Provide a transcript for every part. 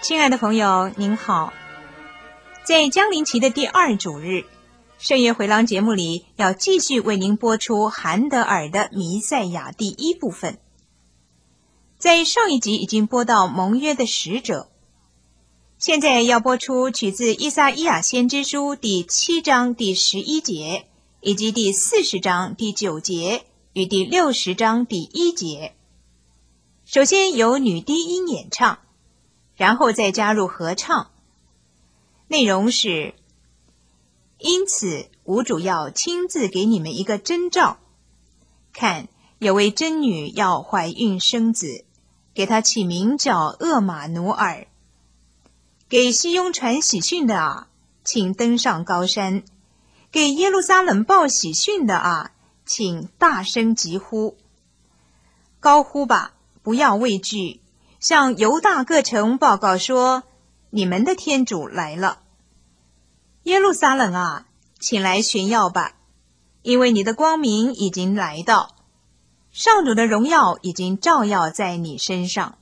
亲爱的朋友您好，在降临期的第2主日，圣约回廊节目里要继续为您播出韩德尔的弥赛亚第1部分。在上一集已经播到盟约的使者，现在要播出取自以赛亚先知书第7章第11节，以及第40章第9节与第60章第1节。首先由女低音演唱，然后再加入合唱。内容是：因此吾主要亲自给你们一个征兆，看，有位真女要怀孕生子，给她起名叫厄玛努尔。给西雍传喜讯的啊，请登上高山；给耶路撒冷报喜讯的啊，请大声疾呼。高呼吧，不要畏惧，向犹大各城报告说，你们的天主来了。耶路撒冷啊，请来炫耀吧，因为你的光明已经来到，上主的荣耀已经照耀在你身上。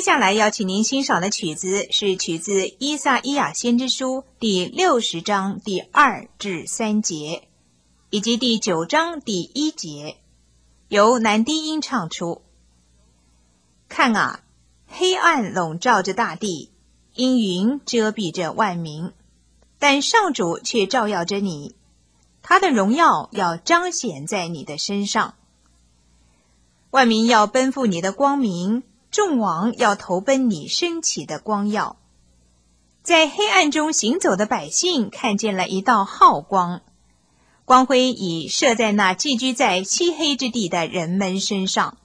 下来要请您欣赏的曲子是取自依撒意亚先知书第60章第2至3节，以及第9章第1节，由男低音唱出。看啊，黑暗笼罩着大地，阴云遮蔽着万民，但上主却照耀着你，他的荣耀要彰显在你的身上。万民要奔赴你的光明，众王要投奔你升起的光耀。在黑暗中行走的百姓看见了一道浩光，光辉已射在那寄居在漆黑之地的人们身上。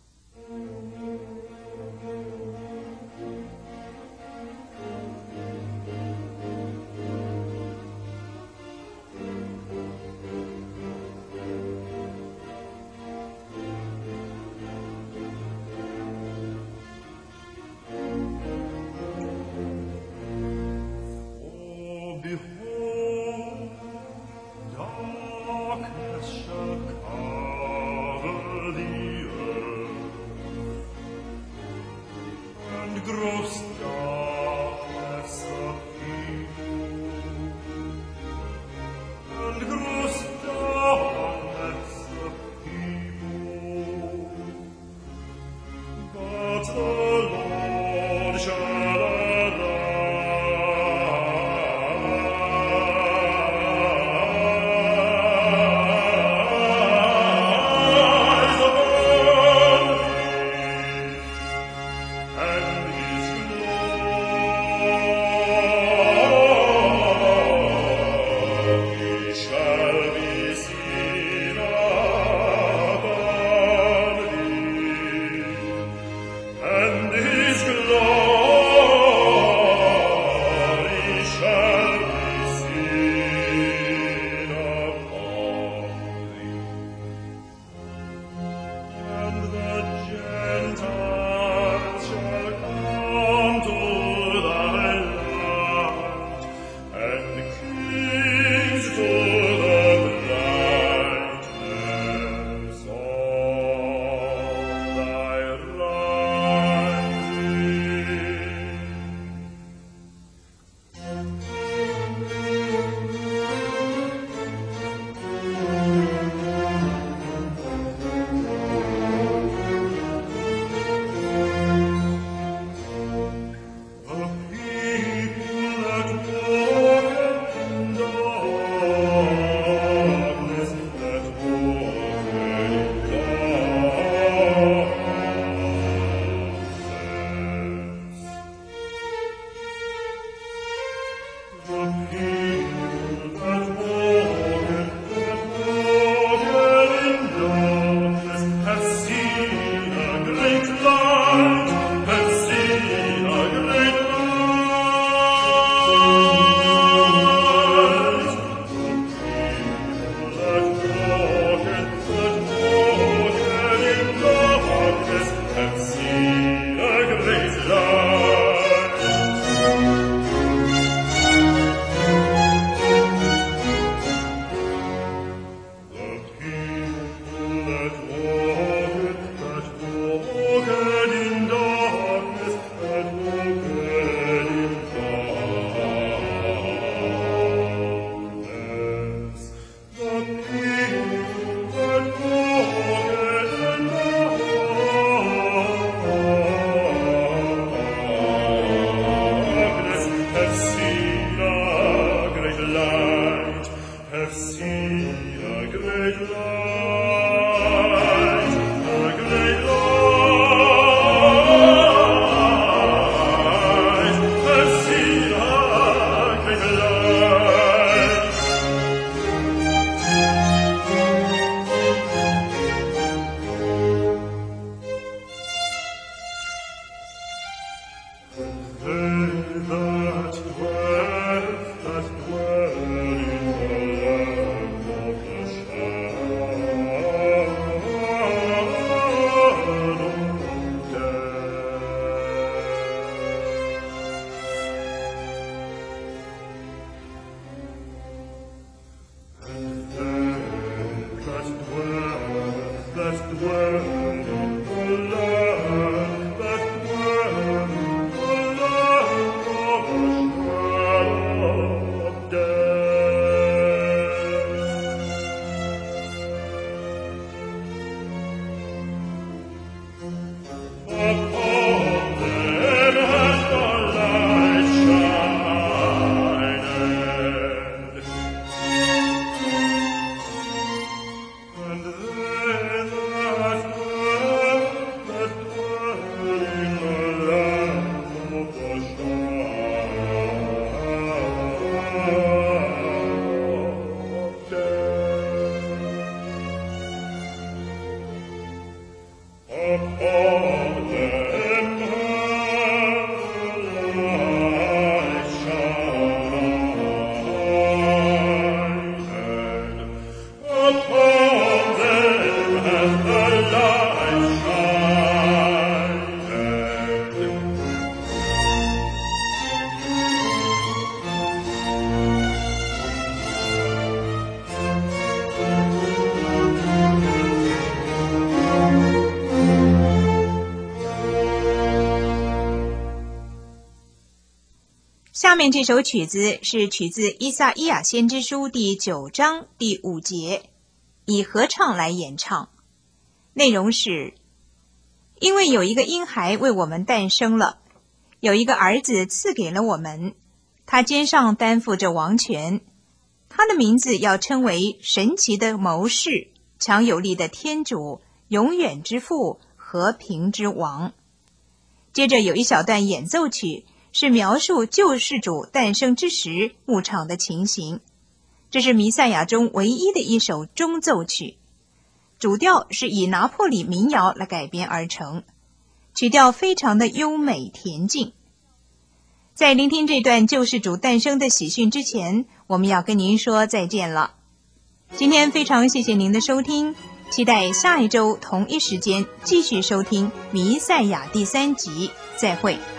下面这首曲子是取自以赛亚先知书第9章第5节，以合唱来演唱。内容是：因为有一个婴孩为我们诞生了，有一个儿子赐给了我们，他肩上担负着王权，他的名字要称为神奇的谋士，强有力的天主，永远之父，和平之王。接着有一小段演奏曲，是描述救世主诞生之时牧场的情形。这是弥赛亚中唯一的一首中奏曲，主调是以拿破里民谣来改编而成，曲调非常的优美恬静。在聆听这段救世主诞生的喜讯之前，我们要跟您说再见了。今天非常谢谢您的收听，期待下一周同一时间继续收听弥赛亚第3集，再会。